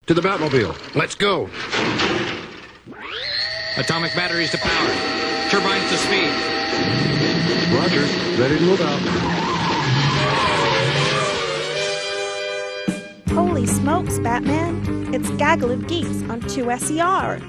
To the Batmobile. Let's go. Atomic batteries to power. Turbines to speed. Roger. Ready to move out. Holy smokes, Batman. It's Gaggle of Geeks on 2SER.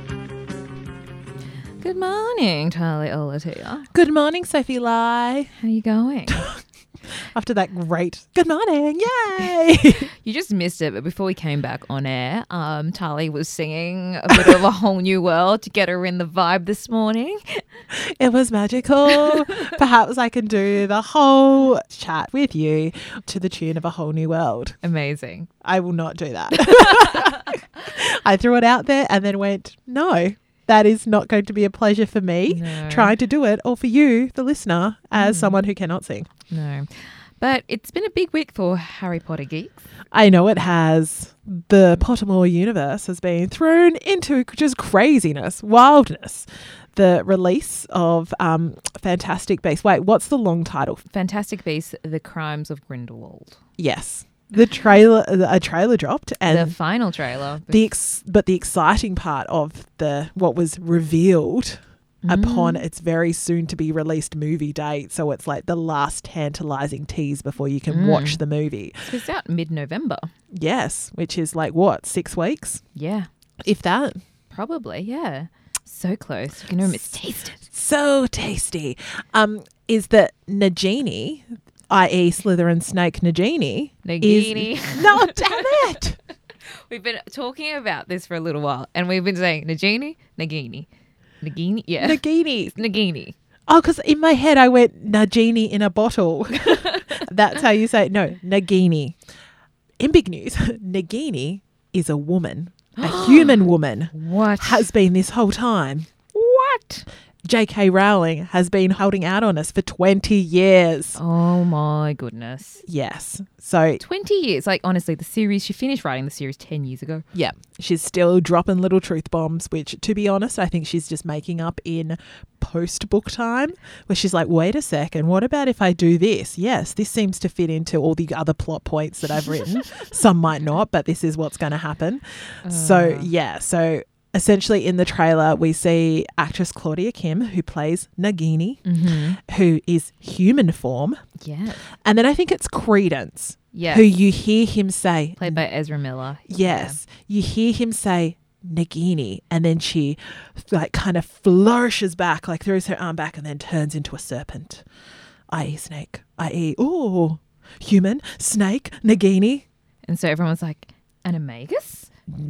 Good morning, Charlie Olatia. Good morning, Sophie Lai. How you going? After that great good morning, yay! You just missed it, but before we came back on air, Charlie was singing a bit of A Whole New World to get her in the vibe this morning. It was magical. Perhaps I can do the whole chat with you to the tune of A Whole New World. Amazing. I will not do that. I threw it out there and then went, no. That is not going to be a pleasure for me trying to do it, or for you, the listener, as someone who cannot sing. No. But it's been a big week for Harry Potter geeks. I know it has. The Pottermore universe has been thrown into just craziness, wildness. The release of Fantastic Beasts. Wait, what's the long title? Fantastic Beasts: The Crimes of Grindelwald. Yes. A trailer dropped, and the final trailer. But the exciting part of what was revealed upon its very soon to be released movie date, so it's like the last tantalizing tease before you can watch the movie. It's out mid-November. Yes, which is like what, 6 weeks? Yeah, if that. Probably, yeah. So close. You can almost taste it. So tasty. Is that Nagini, i.e. Slytherin snake Nagini. No, damn it. We've been talking about this for a little while, and we've been saying Nagini. Yeah. Nagini. Oh, because in my head I went Nagini in a bottle. That's how you say it. No, Nagini. In big news, Nagini is a woman, a human woman. What? Has been this whole time. What? J.K. Rowling has been holding out on us for 20 years. Oh, my goodness. Yes. So 20 years. Like, honestly, she finished writing the series 10 years ago. Yeah. She's still dropping little truth bombs, which, to be honest, I think she's just making up in post-book time, where she's like, wait a second, what about if I do this? Yes, this seems to fit into all the other plot points that I've written. Some might not, but this is what's going to happen. So essentially, in the trailer, we see actress Claudia Kim, who plays Nagini, who is human form. Yeah. And then I think it's Credence, yes, who you hear him say... Played by Ezra Miller. Yes. Yeah. You hear him say Nagini, and then she like kind of flourishes back, like throws her arm back and then turns into a serpent, i.e. snake, i.e. human, snake, Nagini. And so everyone's like, Animagus?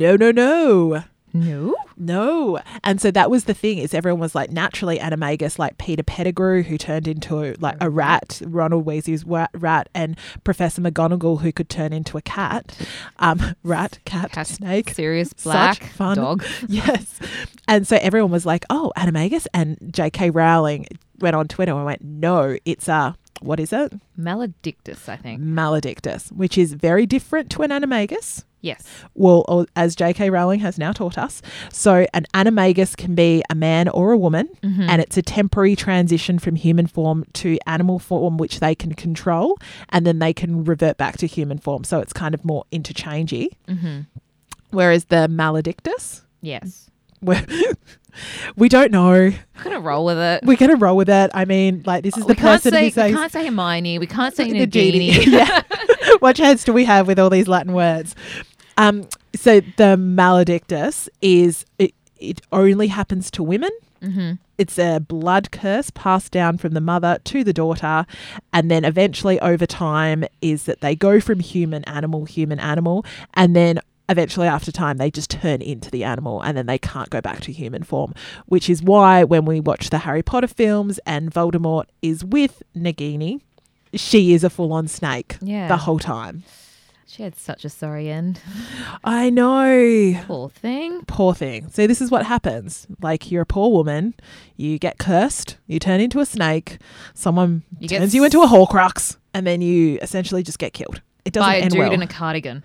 No. And so that was the thing, is everyone was like, naturally Animagus, like Peter Pettigrew, who turned into like a rat, Ronald Weasley's rat, and Professor McGonagall, who could turn into a cat. Rat, cat, snake. Sirius Black. Such fun. Dog. Yes. And so everyone was like, oh, Animagus. And J.K. Rowling went on Twitter and went, no, it's what is it? Maledictus, I think. Maledictus, which is very different to an Animagus. Yes. Well, as J.K. Rowling has now taught us. So an Animagus can be a man or a woman, and it's a temporary transition from human form to animal form, which they can control, and then they can revert back to human form. So it's kind of more interchangey. Whereas the Maledictus... Yes. We don't know. We're going to roll with it. I mean, like, this is the person who says... We can't say Hermione. We can't say Nagini. Yeah. What chance do we have with all these Latin words? So the Maledictus is... It only happens to women. It's a blood curse passed down from the mother to the daughter. And then eventually over time is that they go from human, animal, and then... eventually after time they just turn into the animal, and then they can't go back to human form, which is why when we watch the Harry Potter films and Voldemort is with Nagini, she is a full-on snake the whole time. She had such a sorry end. I know. Poor thing. So this is what happens. Like, you're a poor woman, you get cursed, you turn into a snake, someone turns you into a Horcrux, and then you essentially just get killed. It doesn't end well. By a dude in a cardigan.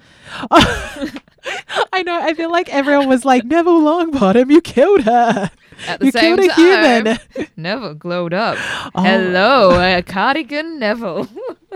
I know. I feel like everyone was like, Neville Longbottom, you killed her. At the you same killed a human. Neville glowed up. Oh. Hello, a cardigan Neville.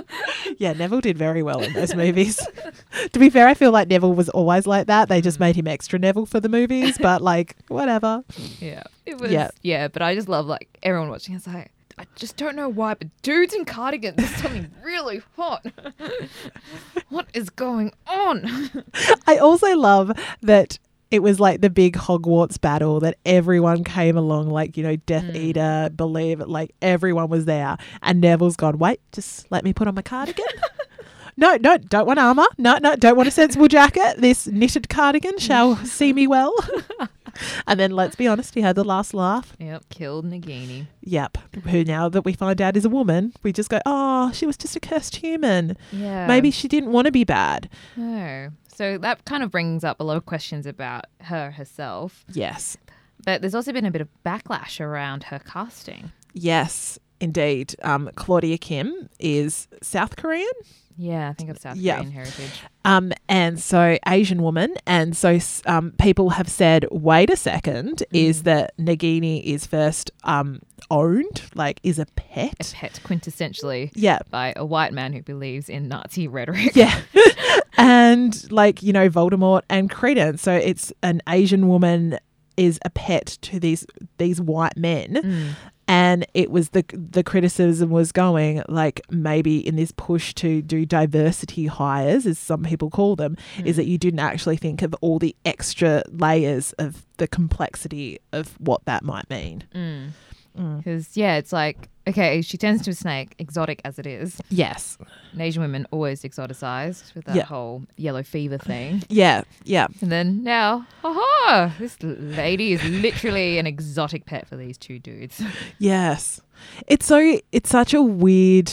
Yeah, Neville did very well in those movies. To be fair, I feel like Neville was always like that. They just made him extra Neville for the movies, but like, whatever. Yeah. It was, Yeah. yeah, but I just love like everyone watching. It's like, I just don't know why, but dudes in cardigans is something really hot. What is going on? I also love that it was like the big Hogwarts battle that everyone came along, like, you know, Death Eater, Believe it, like everyone was there. And Neville's gone, wait, just let me put on my cardigan. No, don't want armour. No, don't want a sensible jacket. This knitted cardigan shall see me well. And then, let's be honest, he had the last laugh. Yep, killed Nagini. Yep. Who now that we find out is a woman, we just go, oh, she was just a cursed human. Yeah. Maybe she didn't want to be bad. No. So that kind of brings up a lot of questions about her herself. Yes. But there's also been a bit of backlash around her casting. Yes, indeed. Claudia Kim is South Korean. Yeah, I think of South Yeah. Korean heritage. And so Asian woman. And so people have said, wait a second, is that Nagini is first owned, like is a A pet? pet, quintessentially, Yeah. by a white man who believes in Nazi rhetoric. Yeah. And like, you know, Voldemort and Credence. So it's an Asian woman is a pet to these white men. And it was the criticism was going like maybe in this push to do diversity hires, as some people call them, is that you didn't actually think of all the extra layers of the complexity of what that might mean. Because, yeah, it's like, okay, she turns into a snake, exotic as it is. Yes. And Asian women always exoticized with that Yeah. whole yellow fever thing. Yeah. Yeah. And then now, haha, this lady is literally an exotic pet for these two dudes. Yes. It's such a weird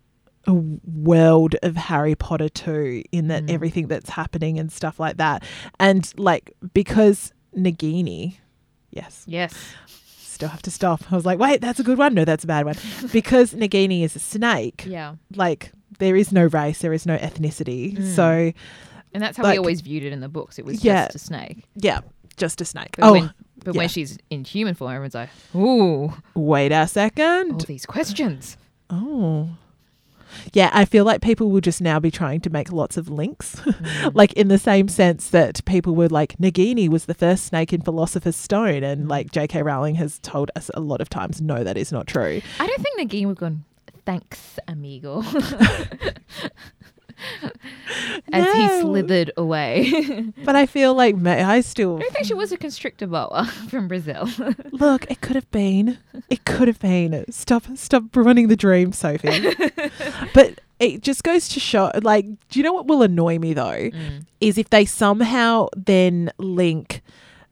world of Harry Potter too, in that everything that's happening and stuff like that. And like, because Nagini, yes. Yes. Still have to stop. I was like, wait, that's a good one. No, that's a bad one. Because Nagini is a snake. Yeah. Like, there is no race, there is no ethnicity. So, And that's how Like- we always viewed it in the books. It was Yeah. just a snake. yeah, just a snake. But, Oh, when yeah. she's in human form, everyone's like, ooh, wait a all second. these questions. Oh. Yeah, I feel like people will just now be trying to make lots of links. Like in the same sense that people were like, Nagini was the first snake in Philosopher's Stone. And like J.K. Rowling has told us a lot of times, no, that is not true. I don't think Nagini would have gone, thanks, amigo. As he No. slithered away. But I feel like I I still... don't think she was a constrictor boa from Brazil. Look, it could have been. It could have been. Stop ruining the dream, Sophie. But it just goes to show, like, do you know what will annoy me though? Is if they somehow then link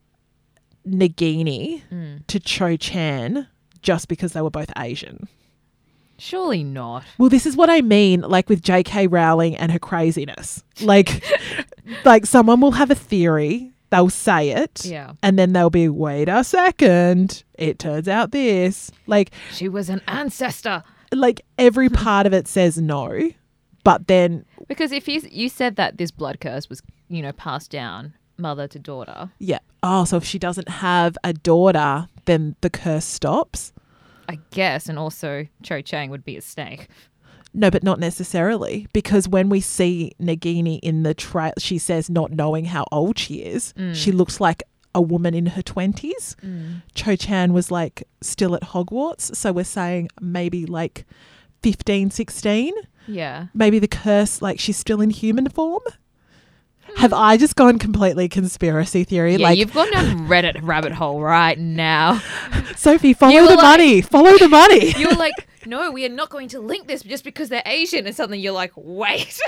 Nagini to Cho Chan just because they were both Asian. Surely not. Well, this is what I mean, like with J.K. Rowling and her craziness. Like someone will have a theory, they'll say it, Yeah. and then they'll be, wait a second, it turns out this. Like She was an ancestor. every part of it says no, but then, Because if you said that this blood curse was, you know, passed down mother to daughter, yeah. Oh, so if she doesn't have a daughter, then the curse stops? I guess, and also Cho Chang would be a snake. No, but not necessarily, because when we see Nagini in the trail, she says not knowing how old she is, she looks like a woman in her 20s. Cho Chan was like still at Hogwarts, so we're saying maybe like 15, 16. Yeah. Maybe the curse, like she's still in human form. Have I just gone completely conspiracy theory? Yeah, like, you've gone down Reddit rabbit hole right now. Sophie, follow You were the like- money. Follow the money. You're like, no, we are not going to link this just because they're Asian. And suddenly you're like, wait.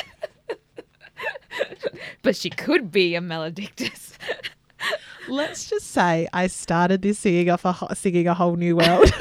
But she could be a Maledictus. Let's just say I started this singing a whole new world.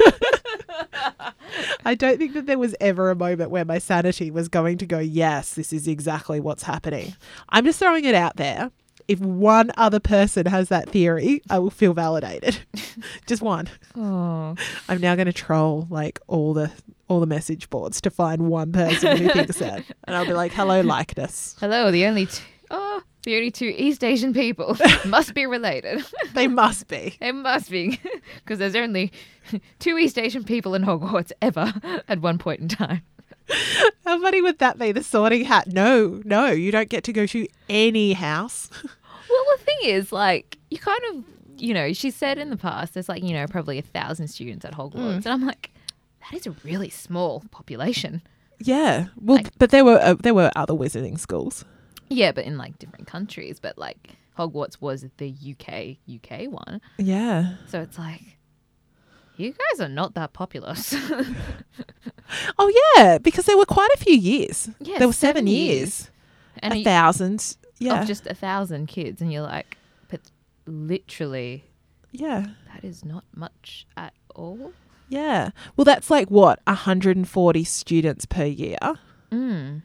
I don't think that there was ever a moment where my sanity was going to go, yes, this is exactly what's happening. I'm just throwing it out there. If one other person has that theory, I will feel validated. Just one. Oh. I'm now going to troll like all the message boards to find one person who thinks that, and I'll be like, "Hello, likeness." Hello, the only two East Asian people must be related. They must be. It must be, because there's only 2 East Asian people in Hogwarts ever at one point in time. How funny would that be? The Sorting Hat. No, you don't get to go to any house. Well, the thing is, like, you kind of, she said in the past there's like, probably 1,000 students at Hogwarts. And I'm like, that is a really small population. Yeah. Well, but there were other wizarding schools. Yeah, but in like different countries. But like Hogwarts was the UK one. Yeah. So it's like, you guys are not that populous. Oh, yeah, because there were quite a few years. Yeah, there were 7 7 years. And 1,000. Yeah. of just 1,000 kids. And you're like, but literally, Yeah. that is not much at all. Yeah. Well, that's like what, 140 students per year. Mm.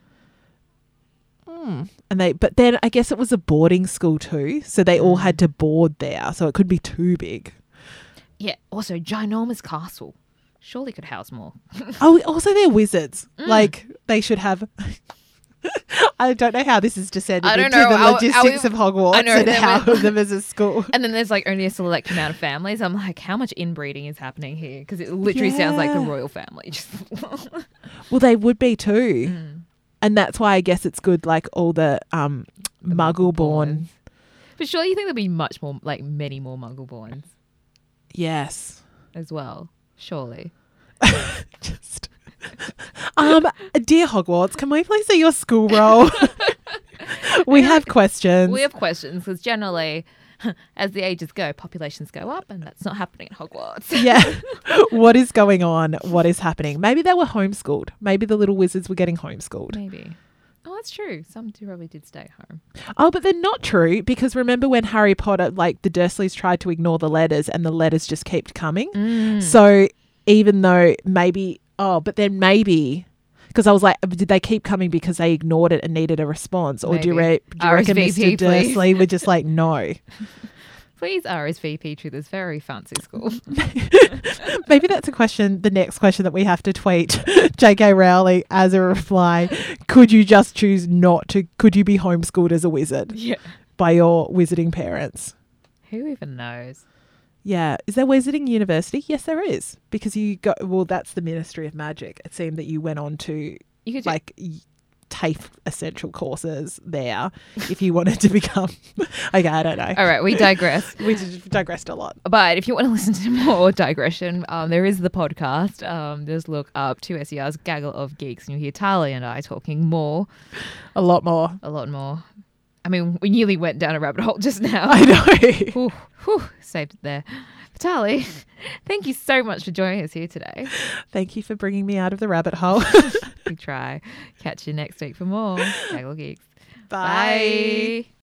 But then I guess it was a boarding school too, so they all had to board there, so it could be too big. Yeah, also ginormous castle. Surely could house more. Oh, also they're wizards. Like they should have. I don't know how this is descended I don't into know. the Are logistics we- of Hogwarts I know, and then how we're- them as a school. And then there's like only a select amount of families. I'm like, how much inbreeding is happening here? Because it literally sounds like the Yeah. royal family. Just Well, they would be too, and that's why I guess it's good. Like all the Muggle-born. But surely you think there'll be much more, like many more Muggle-borns Yes. as well. Surely. Just. Dear Hogwarts, can we please see your school roll? We have questions. We have questions because generally, as the ages go, populations go up, and that's not happening at Hogwarts. Yeah. What is going on? What is happening? Maybe they were homeschooled. Maybe the little wizards were getting homeschooled. Maybe. Oh, that's true. Some probably did stay home. Oh, but they're not true because remember when Harry Potter, like the Dursleys tried to ignore the letters and the letters just kept coming? So even though maybe, but then maybe, because I was like, did they keep coming because they ignored it and needed a response? Or do you Maybe. reckon Mr. RSVP, please. Dursley were just like, no? Please RSVP to this very fancy school. Maybe that's a question, the next question that we have to tweet J.K. Rowling as a reply. Could you just choose not to, could you be homeschooled as a wizard Yeah. by your wizarding parents? Who even knows? Yeah. Is there Wizarding University? Yes, there is. Because you got, well, that's the Ministry of Magic. It seemed that you went on to You could like TAFE essential courses there if you wanted to become. Okay, I don't know. All right, we digress. We just digressed a lot. But if you want to listen to more digression, there is the podcast. Just look up 2SER's Gaggle of Geeks and you'll hear Tali and I talking more, A lot more. a lot more. I mean, we nearly went down a rabbit hole just now. I know. Whew, saved it there. But Tali, thank you so much for joining us here today. Thank you for bringing me out of the rabbit hole. We try. Catch you next week for more Gaggle of Geeks. Bye. Bye.